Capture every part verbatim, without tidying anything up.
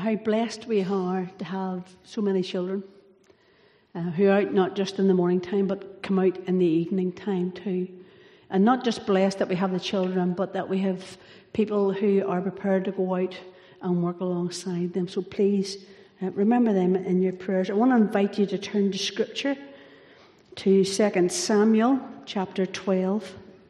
how blessed we are to have so many children uh, who are out not just in the morning time, but come out in the evening time too. And not just blessed that we have the children, but that we have people who are prepared to go out and work alongside them. So please uh, remember them in your prayers. I want to invite you to turn to Scripture, to Second Samuel chapter twelve.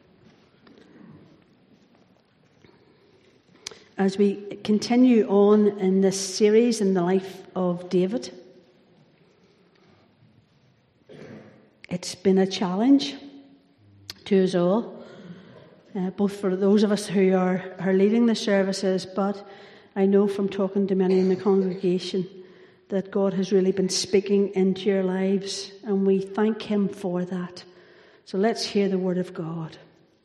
As we continue on in this series in the life of David. It's been a challenge to us all, uh, both for those of us who are, are leading the services, but I know from talking to many in the congregation that God has really been speaking into your lives, and we thank Him for that. So let's hear the word of God.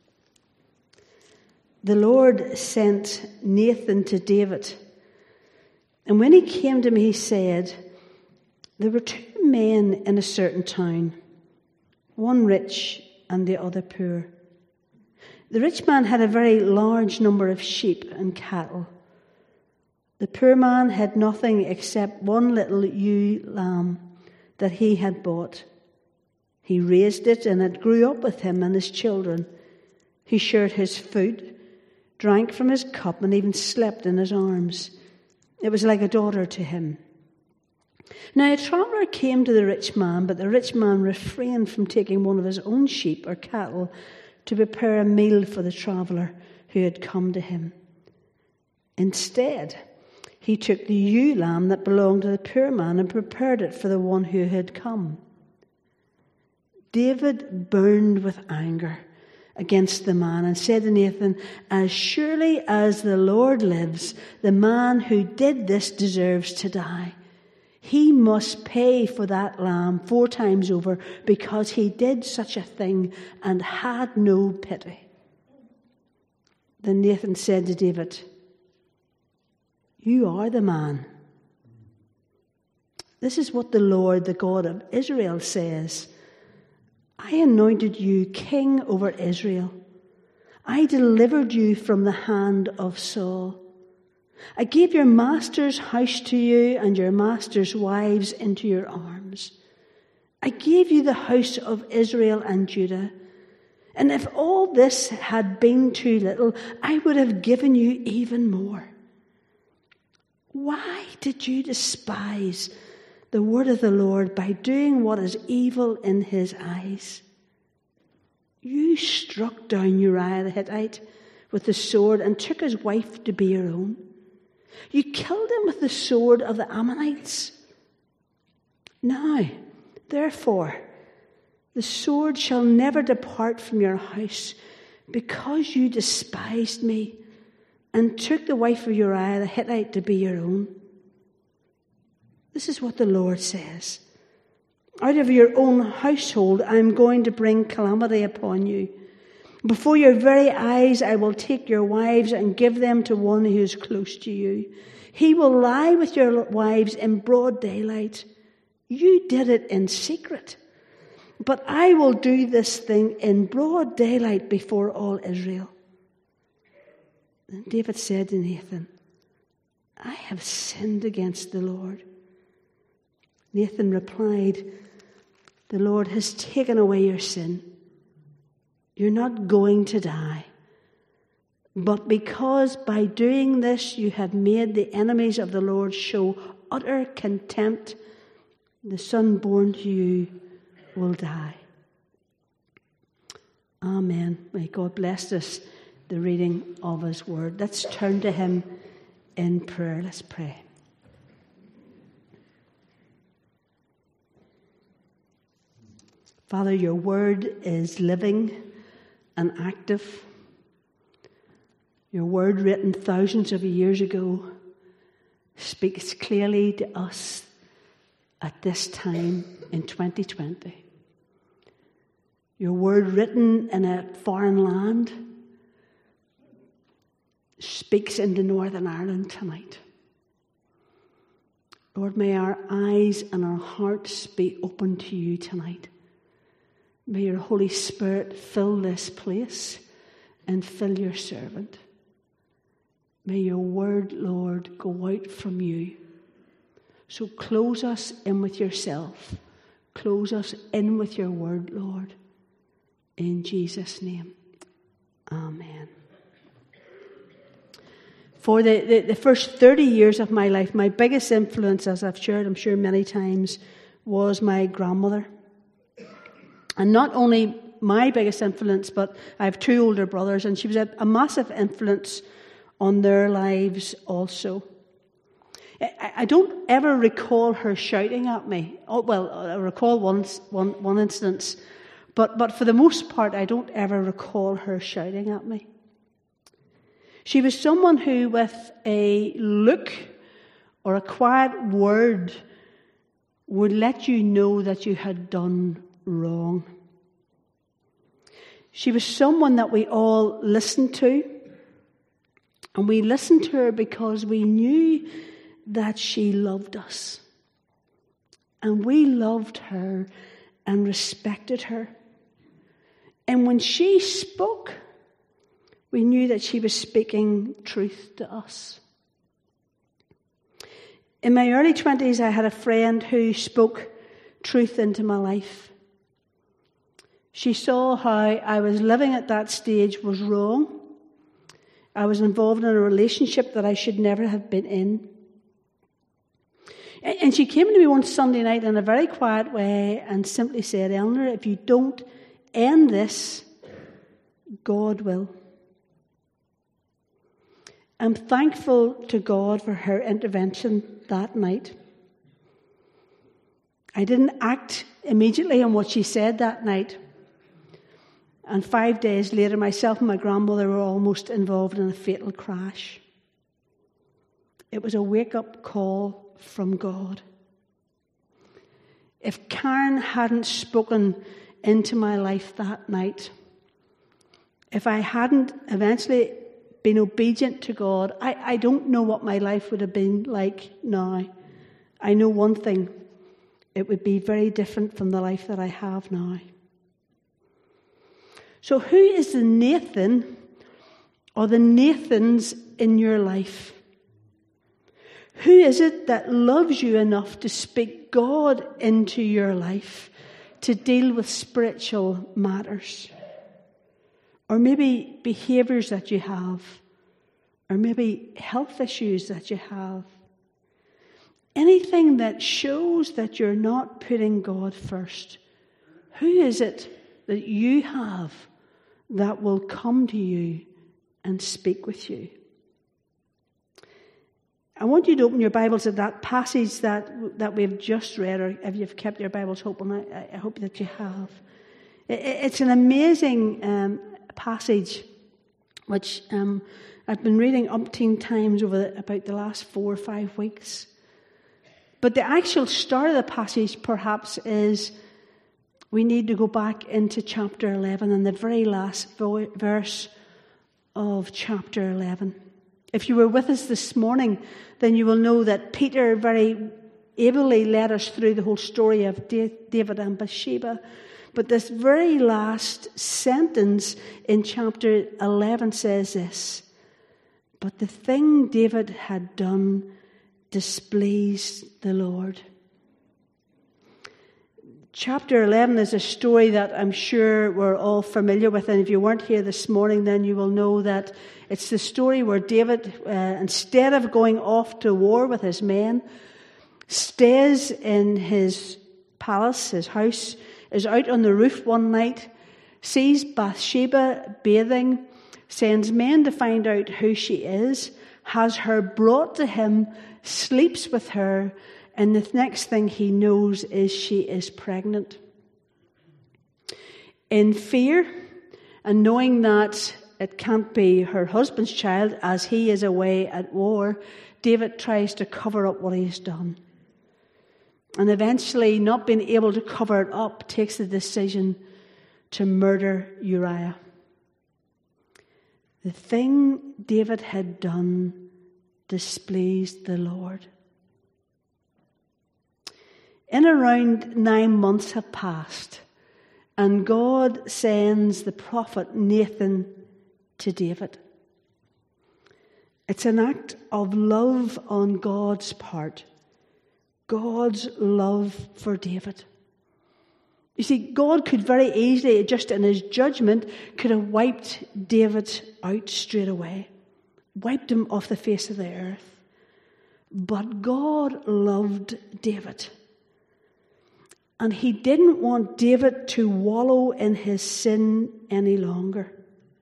The Lord sent Nathan to David, and when he came to me, he said, there were two men in a certain town, one rich and the other poor. The rich man had a very large number of sheep and cattle. The poor man had nothing except one little ewe lamb that he had bought. He raised it, and it grew up with him and his children. He shared his food, drank from his cup, and even slept in his arms. It was like a daughter to him. Now a traveller came to the rich man, but the rich man refrained from taking one of his own sheep or cattle to prepare a meal for the traveller who had come to him. Instead, he took the ewe lamb that belonged to the poor man and prepared it for the one who had come. David burned with anger against the man and said to Nathan, as surely as the Lord lives, the man who did this deserves to die. He must pay for that lamb four times over because he did such a thing and had no pity. Then Nathan said to David, you are the man. This is what the Lord, the God of Israel, says. I anointed you king over Israel. I delivered you from the hand of Saul. I gave your master's house to you and your master's wives into your arms. I gave you the house of Israel and Judah. And if all this had been too little, I would have given you even more. Why did you despise the word of the Lord by doing what is evil in his eyes? You struck down Uriah the Hittite with the sword and took his wife to be your own. You killed him with the sword of the Ammonites. Now, therefore, the sword shall never depart from your house because you despised me and took the wife of Uriah the Hittite to be your own. This is what the Lord says. Out of your own household I am going to bring calamity upon you. Before your very eyes I will take your wives and give them to one who is close to you. He will lie with your wives in broad daylight. You did it in secret. But I will do this thing in broad daylight before all Israel. Then David said to Nathan, I have sinned against the Lord. Nathan replied, the Lord has taken away your sin. You're not going to die. But because by doing this you have made the enemies of the Lord show utter contempt, the son born to you will die. Amen. May God bless us, the reading of his word. Let's turn to him in prayer. Let's pray. Father, your word is living and active. Your word, written thousands of years ago, speaks clearly to us at this time in twenty twenty. Your word, written in a foreign land, speaks into Northern Ireland tonight. Lord, may our eyes and our hearts be open to you tonight. May your Holy Spirit fill this place and fill your servant. May your word, Lord, go out from you. So close us in with yourself. Close us in with your word, Lord. In Jesus' name, amen. For the, the, the first thirty years of my life, my biggest influence, as I've shared, I'm sure many times, was my grandmother. And not only my biggest influence, but I have two older brothers, and she was a, a massive influence on their lives also. I, I don't ever recall her shouting at me. Oh, well, I recall one, one, one instance, but, but for the most part, I don't ever recall her shouting at me. She was someone who, with a look or a quiet word, would let you know that you had done wrong. She was someone that we all listened to, and we listened to her because we knew that she loved us. And we loved her and respected her. And when she spoke, we knew that she was speaking truth to us. In my early twenties, I had a friend who spoke truth into my life. She saw how I was living at that stage was wrong. I was involved in a relationship that I should never have been in. And she came to me one Sunday night in a very quiet way and simply said, "Eleanor, if you don't end this, God will." I'm thankful to God for her intervention that night. I didn't act immediately on what she said that night. And five days later, myself and my grandmother were almost involved in a fatal crash. It was a wake-up call from God. If Karen hadn't spoken into my life that night, if I hadn't eventually been obedient to God, I, I don't know what my life would have been like now. I know one thing, it would be very different from the life that I have now. So who is the Nathan or the Nathans in your life? Who is it that loves you enough to speak God into your life to deal with spiritual matters? Or maybe behaviours that you have, or maybe health issues that you have. Anything that shows that you're not putting God first. Who is it that you have that will come to you and speak with you? I want you to open your Bibles at that passage that, that we've just read, or if you've kept your Bibles open, I, I hope that you have. It, it's an amazing um, passage which um, I've been reading umpteen times over the, about the last four or five weeks. But the actual start of the passage perhaps is we need to go back into chapter eleven and the very last vo- verse of chapter eleven. If you were with us this morning, then you will know that Peter very ably led us through the whole story of David and Bathsheba. But this very last sentence in chapter eleven says this: "But the thing David had done displeased the Lord." Chapter eleven is a story that I'm sure we're all familiar with, and if you weren't here this morning, then you will know that it's the story where David, uh, instead of going off to war with his men, stays in his palace, his house, is out on the roof one night, sees Bathsheba bathing, sends men to find out who she is, has her brought to him, sleeps with her, and the next thing he knows is she is pregnant. In fear, and knowing that it can't be her husband's child as he is away at war, David tries to cover up what he's done. And eventually, not being able to cover it up, takes the decision to murder Uriah. The thing David had done displeased the Lord. In around nine months have passed, and God sends the prophet Nathan to David. It's an act of love on God's part. God's love for David. You see, God could very easily, just in his judgment, could have wiped David out straight away. Wiped him off the face of the earth. But God loved David. And he didn't want David to wallow in his sin any longer.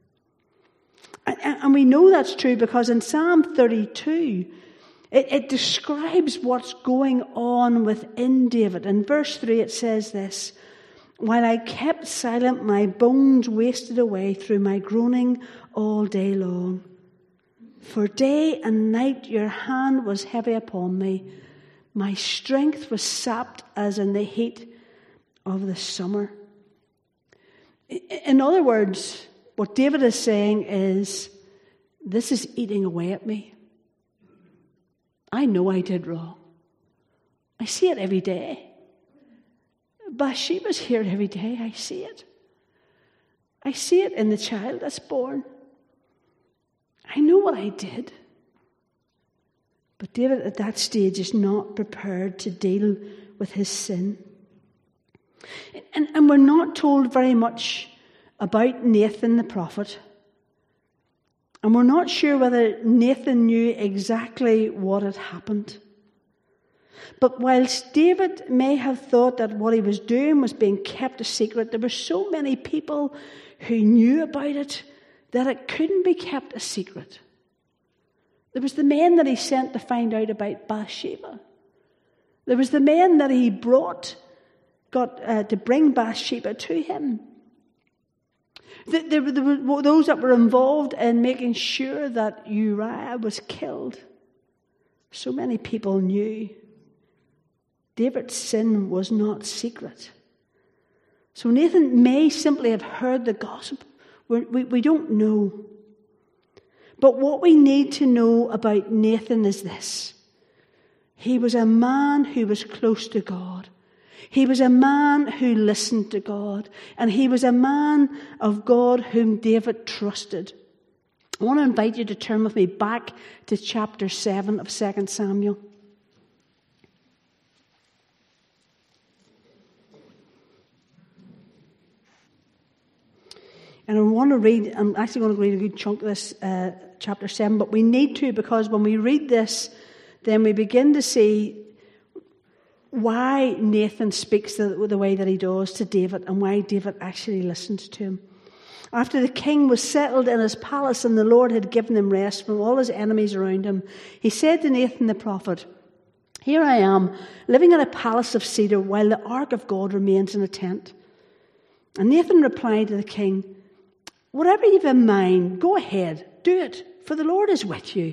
And we know that's true because in Psalm thirty-two, it, it describes what's going on within David. In verse three it says this, "While I kept silent, my bones wasted away through my groaning all day long. For day and night your hand was heavy upon me. My strength was sapped as in the heat of the summer." In other words, what David is saying is, this is eating away at me. I know I did wrong. I see it every day. Bathsheba's here every day. I see it. I see it in the child that's born. I know what I did. But David at that stage is not prepared to deal with his sin. And, and we're not told very much about Nathan the prophet. And we're not sure whether Nathan knew exactly what had happened. But whilst David may have thought that what he was doing was being kept a secret, there were so many people who knew about it that it couldn't be kept a secret. There was the men that he sent to find out about Bathsheba. There was the men that he brought, got uh, to bring Bathsheba to him. There were, there were those that were involved in making sure that Uriah was killed. So many people knew. David's sin was not secret. So Nathan may simply have heard the gossip. We, we, we don't know. But what we need to know about Nathan is this. He was a man who was close to God. He was a man who listened to God. And he was a man of God whom David trusted. I want to invite you to turn with me back to chapter seven of Second Samuel. And I want to read, I'm actually going to read a good chunk of this uh, chapter seven, but we need to, because when we read this, then we begin to see why Nathan speaks the, the way that he does to David and why David actually listens to him. After the king was settled in his palace and the Lord had given him rest from all his enemies around him, he said to Nathan the prophet, "Here I am, living in a palace of cedar while the ark of God remains in a tent." And Nathan replied to the king, "Whatever you've in mind, go ahead, do it, for the Lord is with you."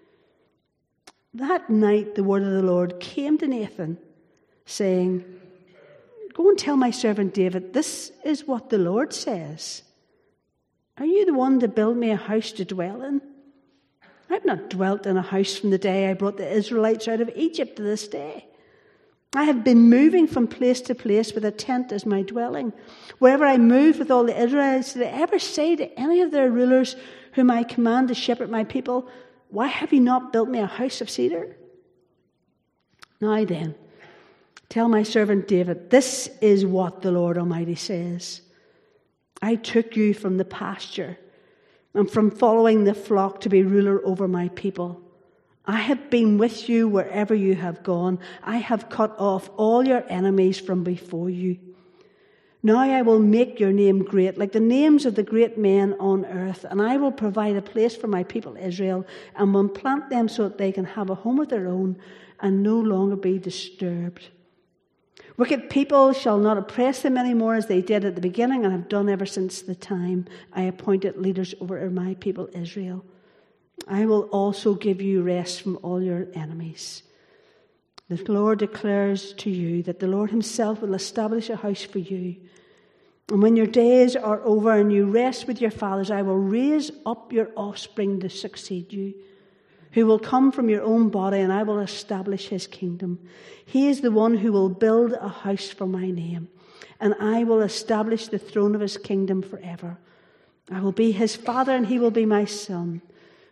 That night the word of the Lord came to Nathan, saying, "Go and tell my servant David, this is what the Lord says. Are you the one to build me a house to dwell in? I've not dwelt in a house from the day I brought the Israelites out of Egypt to this day. I have been moving from place to place with a tent as my dwelling. Wherever I move with all the Israelites, did I ever say to any of their rulers whom I command to shepherd my people, 'Why have you not built me a house of cedar?' Now then, tell my servant David, this is what the Lord Almighty says. I took you from the pasture and from following the flock to be ruler over my people. I have been with you wherever you have gone. I have cut off all your enemies from before you. Now I will make your name great, like the names of the great men on earth, and I will provide a place for my people Israel, and will plant them so that they can have a home of their own and no longer be disturbed. Wicked people shall not oppress them anymore as they did at the beginning and have done ever since the time I appointed leaders over my people Israel. I will also give you rest from all your enemies. The Lord declares to you that the Lord himself will establish a house for you. And when your days are over and you rest with your fathers, I will raise up your offspring to succeed you, who will come from your own body, and I will establish his kingdom. He is the one who will build a house for my name, and I will establish the throne of his kingdom forever. I will be his father, and he will be my son.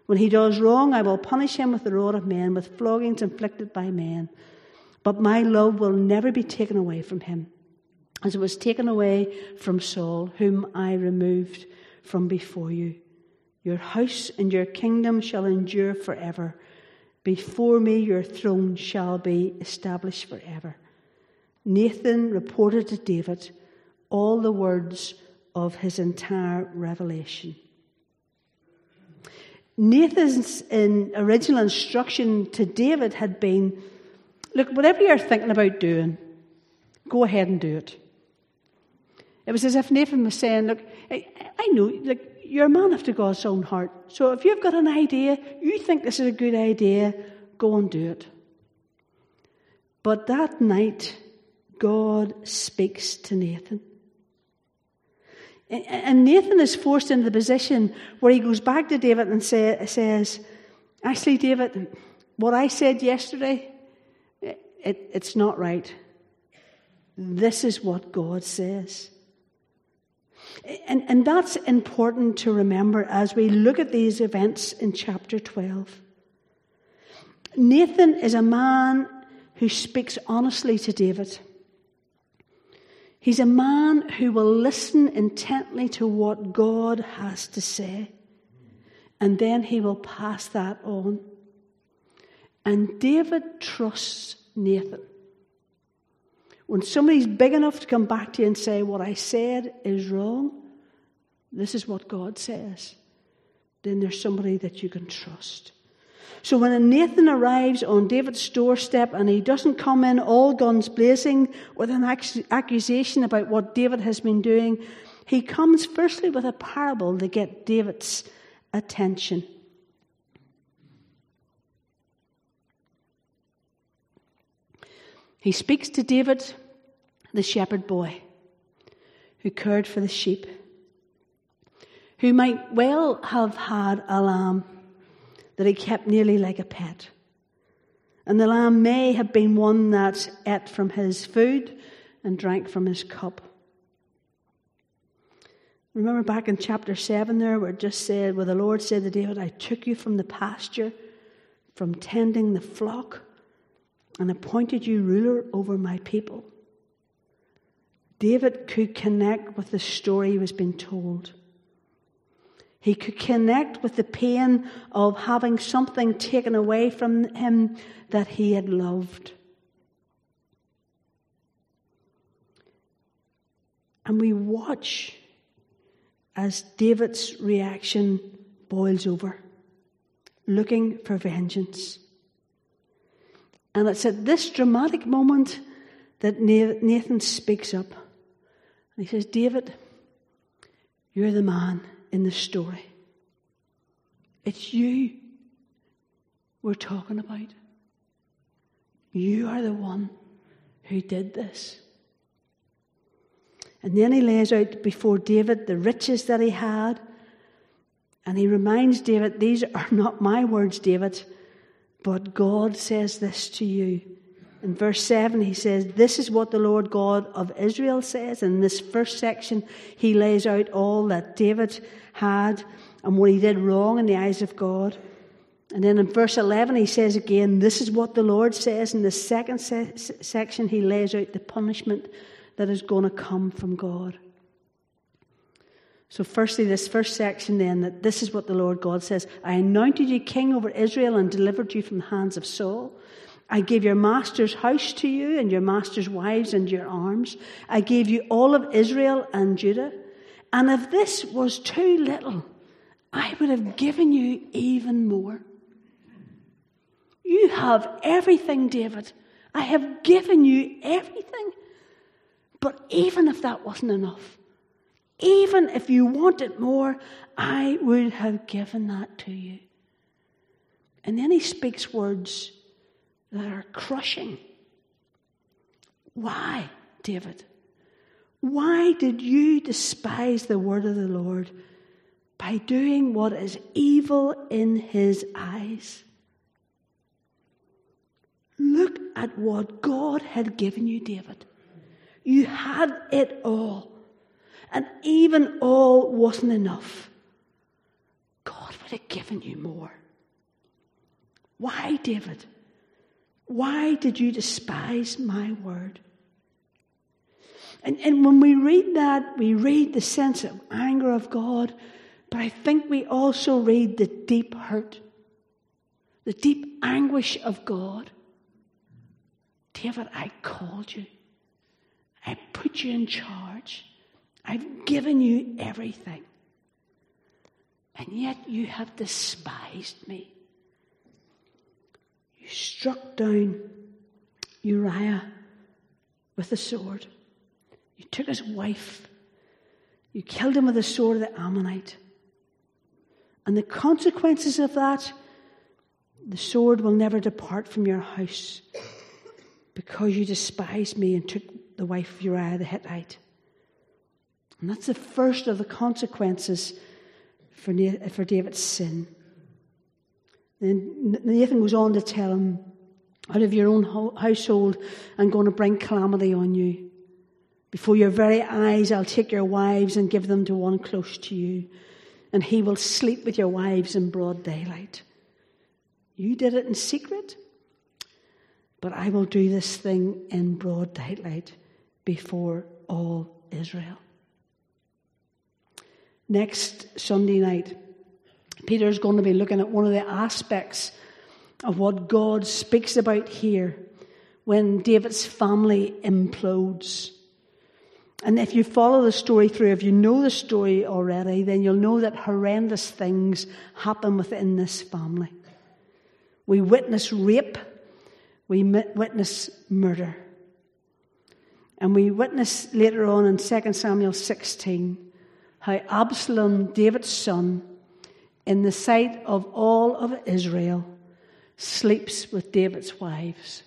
When he does wrong, I will punish him with the rod of men, with floggings inflicted by men. But my love will never be taken away from him, as it was taken away from Saul, whom I removed from before you. Your house and your kingdom shall endure forever. Before me your throne shall be established forever. Nathan reported to David all the words of his entire revelation. Nathan's in original instruction to David had been, look, whatever you're thinking about doing, go ahead and do it. It was as if Nathan was saying, look, I, I know, like, you're a man after God's own heart. So if you've got an idea, you think this is a good idea, go and do it. But that night, God speaks to Nathan. And Nathan is forced into the position where he goes back to David and say, says, actually, David, what I said yesterday, it, it, it's not right. This is what God says. And, and that's important to remember as we look at these events in chapter twelve. Nathan is a man who speaks honestly to David. He's a man who will listen intently to what God has to say. And then he will pass that on. And David trusts Nathan. When somebody's big enough to come back to you and say, what I said is wrong, this is what God says, then there's somebody that you can trust. So when Nathan arrives on David's doorstep and he doesn't come in all guns blazing with an accusation about what David has been doing, he comes firstly with a parable to get David's attention. He speaks to David, the shepherd boy, who cared for the sheep, who might well have had a lamb that he kept nearly like a pet. And the lamb may have been one that ate from his food and drank from his cup. Remember back in chapter seven there where it just said, where the Lord said to David, I took you from the pasture, from tending the flock, and appointed you ruler over my people. David could connect with the story he was being told. He could connect with the pain of having something taken away from him that he had loved. And we watch as David's reaction boils over, looking for vengeance. And it's at this dramatic moment that Nathan speaks up. And he says, David, you're the man in the story. It's you we're talking about. You are the one who did this. And then he lays out before David the riches that he had. And he reminds David, these are not my words, David, but God says this to you. In verse seven, he says, this is what the Lord God of Israel says. In this first section, he lays out all that David had and what he did wrong in the eyes of God. And then in verse eleven, he says again, this is what the Lord says. In the second se- section, he lays out the punishment that is going to come from God. So firstly, this first section then, that this is what the Lord God says. I anointed you king over Israel and delivered you from the hands of Saul. I gave your master's house to you and your master's wives and your arms. I gave you all of Israel and Judah. And if this was too little, I would have given you even more. You have everything, David. I have given you everything. But even if that wasn't enough, even if you wanted more, I would have given that to you. And then he speaks words that are crushing. Why, David? Why did you despise the word of the Lord by doing what is evil in his eyes? Look at what God had given you, David. You had it all. And even all wasn't enough. God would have given you more. Why, David? Why did you despise my word? And, and when we read that, we read the sense of anger of God, but I think we also read the deep hurt, the deep anguish of God. David, I called you. I put you in charge. I've given you everything. And yet you have despised me. You struck down Uriah with a sword. You took his wife. You killed him with the sword of the Ammonite. And the consequences of that, the sword will never depart from your house because you despised me and took the wife of Uriah the Hittite. And that's the first of the consequences for, for David's sin. Then Nathan goes on to tell him, out of your own household, I'm going to bring calamity on you. Before your very eyes, I'll take your wives and give them to one close to you. And he will sleep with your wives in broad daylight. You did it in secret, but I will do this thing in broad daylight before all Israel. Next Sunday night, Peter's going to be looking at one of the aspects of what God speaks about here when David's family implodes. And if you follow the story through, if you know the story already, then you'll know that horrendous things happen within this family. We witness rape. We witness murder. And we witness later on in Second Samuel sixteen how Absalom, David's son, in the sight of all of Israel, sleeps with David's wives.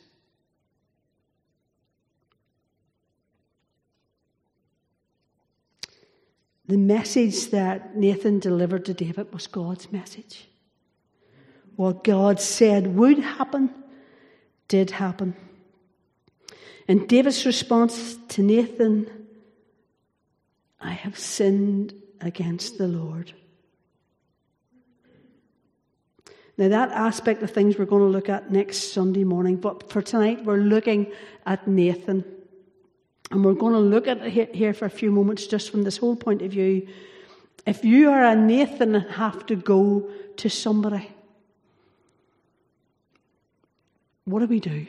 The message that Nathan delivered to David was God's message. What God said would happen, did happen. And David's response to Nathan, I have sinned against the Lord. Now that aspect of things we're going to look at next Sunday morning, but for tonight we're looking at Nathan. And we're going to look at it here for a few moments just from this whole point of view. If you are a Nathan and have to go to somebody, what do we do?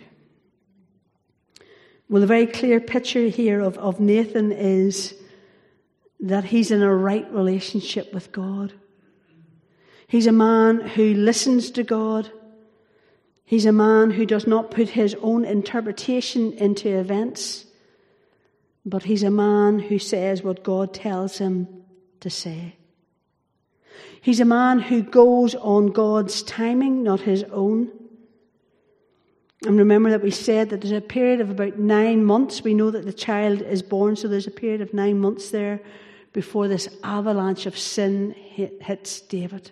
Well, the very clear picture here of, of Nathan is that he's in a right relationship with God. He's a man who listens to God. He's a man who does not put his own interpretation into events, but he's a man who says what God tells him to say. He's a man who goes on God's timing, not his own. And remember that we said that there's a period of about nine months. We know that the child is born, so there's a period of nine months there before this avalanche of sin hits David.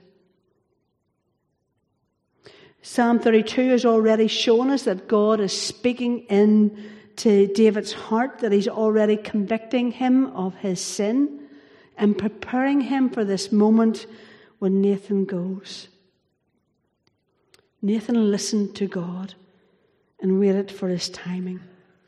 Psalm thirty-two has already shown us that God is speaking in to David's heart, that he's already convicting him of his sin and preparing him for this moment when Nathan goes. Nathan listened to God and waited for his timing.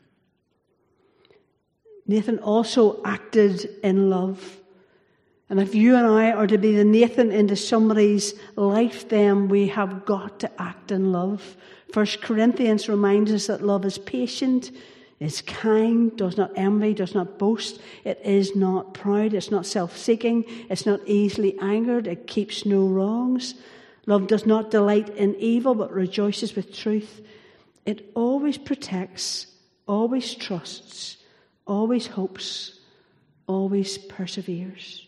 Nathan also acted in love. And if you and I are to be the Nathan into somebody's life, then we have got to act in love. First Corinthians reminds us that love is patient, is kind, does not envy, does not boast. It is not proud, it's not self-seeking, it's not easily angered, it keeps no wrongs. Love does not delight in evil, but rejoices with truth. It always protects, always trusts, always hopes, always perseveres.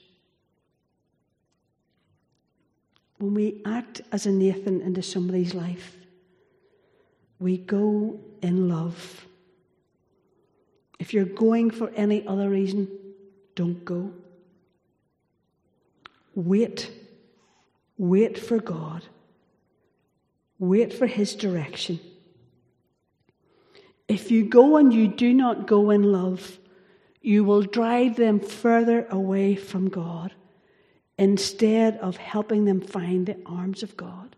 When we act as a Nathan into somebody's life, we go in love. If you're going for any other reason, don't go. Wait. Wait for God. Wait for His direction. If you go and you do not go in love, you will drive them further away from God instead of helping them find the arms of God.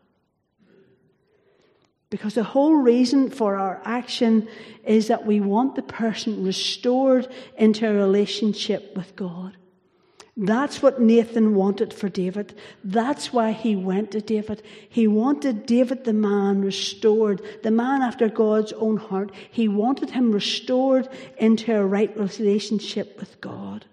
Because the whole reason for our action is that we want the person restored into a relationship with God. That's what Nathan wanted for David. That's why he went to David. He wanted David, the man, restored, the man after God's own heart. He wanted him restored into a right relationship with God.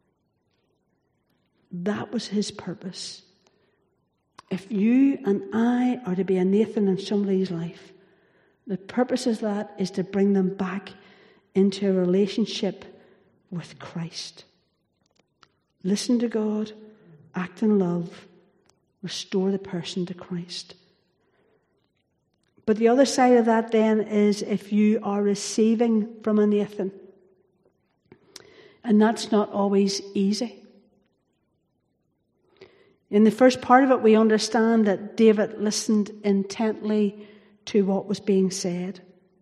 That was his purpose. If you and I are to be a Nathan in somebody's life, the purpose of that is to bring them back into a relationship with Christ. Listen to God, act in love, restore the person to Christ. But the other side of that then is if you are receiving from a Nathan, and that's not always easy. In the first part of it, we understand that David listened intently to what was being said.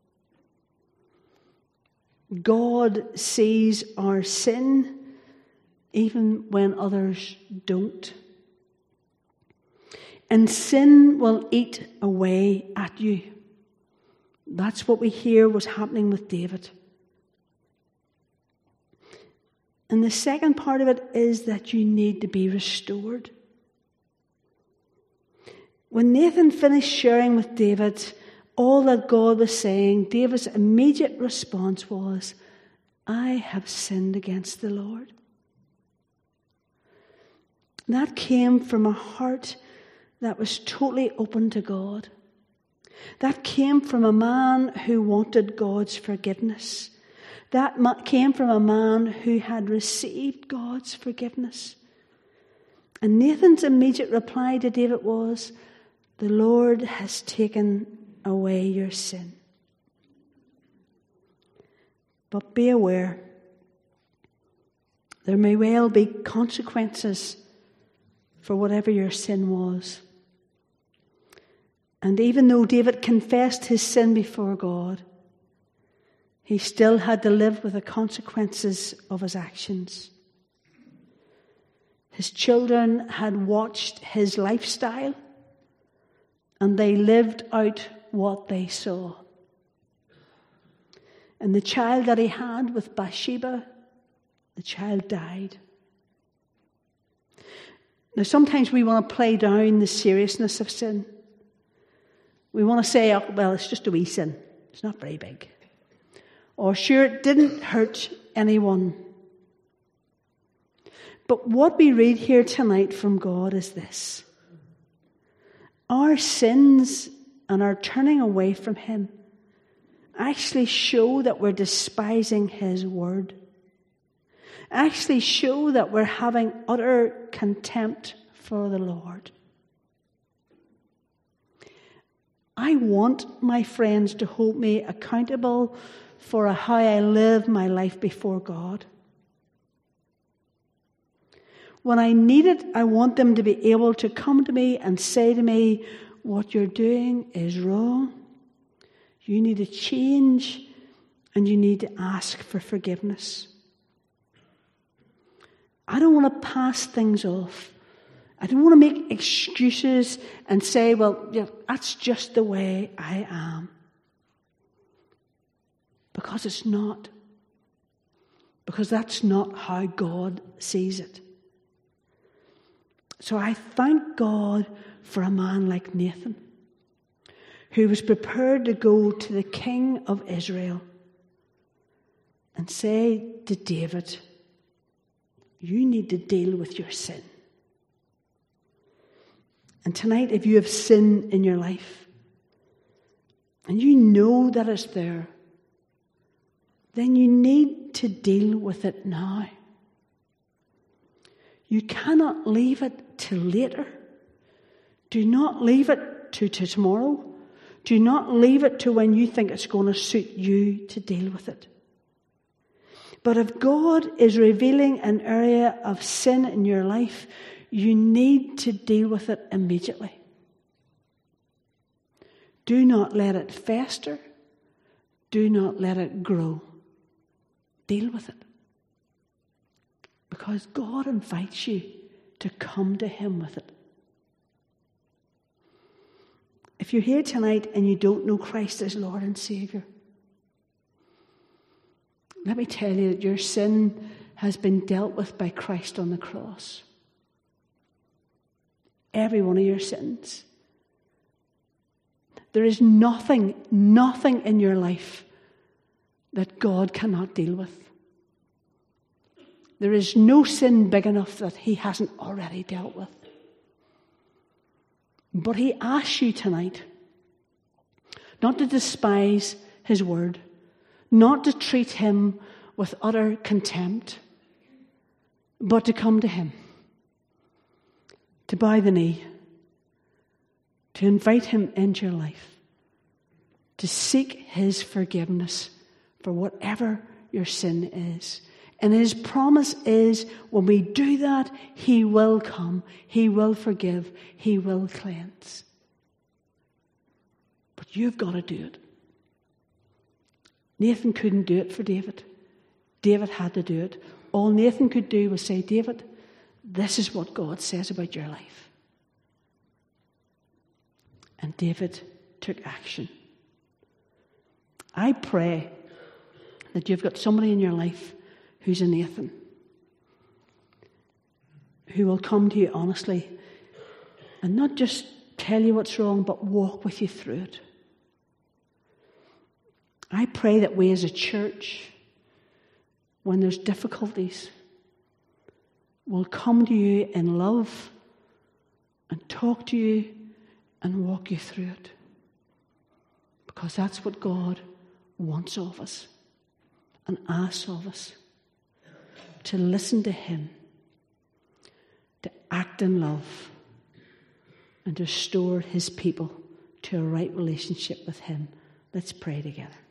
God sees our sin even when others don't. And sin will eat away at you. That's what we hear was happening with David. And the second part of it is that you need to be restored. When Nathan finished sharing with David all that God was saying, David's immediate response was, I have sinned against the Lord. That came from a heart that was totally open to God. That came from a man who wanted God's forgiveness. That came from a man who had received God's forgiveness. And Nathan's immediate reply to David was, the Lord has taken away your sin. But be aware, there may well be consequences for whatever your sin was. And even though David confessed his sin before God, he still had to live with the consequences of his actions. His children had watched his lifestyle, and they lived out what they saw. And the child that he had with Bathsheba, the child died. Now, sometimes we want to play down the seriousness of sin. We want to say, oh, well, it's just a wee sin. It's not very big. Or, sure, it didn't hurt anyone. But what we read here tonight from God is this. Our sins and our turning away from Him actually show that we're despising His word. Actually show that we're having utter contempt for the Lord. I want my friends to hold me accountable for how I live my life before God. When I need it, I want them to be able to come to me and say to me, what you're doing is wrong. You need to change and you need to ask for forgiveness. I don't want to pass things off. I don't want to make excuses and say, well, yeah, that's just the way I am. Because it's not. Because that's not how God sees it. So I thank God for a man like Nathan, who was prepared to go to the king of Israel and say to David, you need to deal with your sin. And tonight, if you have sin in your life, and you know that it's there, then you need to deal with it now. You cannot leave it till later. Do not leave it to, to tomorrow. Do not leave it to when you think it's going to suit you to deal with it. But if God is revealing an area of sin in your life, you need to deal with it immediately. Do not let it fester. Do not let it grow. Deal with it. Because God invites you to come to him with it. If you're here tonight and you don't know Christ as Lord and Saviour, let me tell you that your sin has been dealt with by Christ on the cross. Every one of your sins. There is nothing, nothing in your life that God cannot deal with. There is no sin big enough that he hasn't already dealt with. But he asks you tonight not to despise his word, not to treat him with utter contempt, but to come to him, to bow the knee, to invite him into your life, to seek his forgiveness for whatever your sin is. And his promise is, when we do that, he will come, he will forgive, he will cleanse. But you've got to do it. Nathan couldn't do it for David. David had to do it. All Nathan could do was say, David, this is what God says about your life. And David took action. I pray that you've got somebody in your life who's a Nathan, who will come to you honestly and not just tell you what's wrong, but walk with you through it. I pray that we as a church, when there's difficulties, will come to you in love and talk to you and walk you through it. Because that's what God wants of us and asks of us. To listen to him, to act in love, and to restore his people to a right relationship with him. Let's pray together.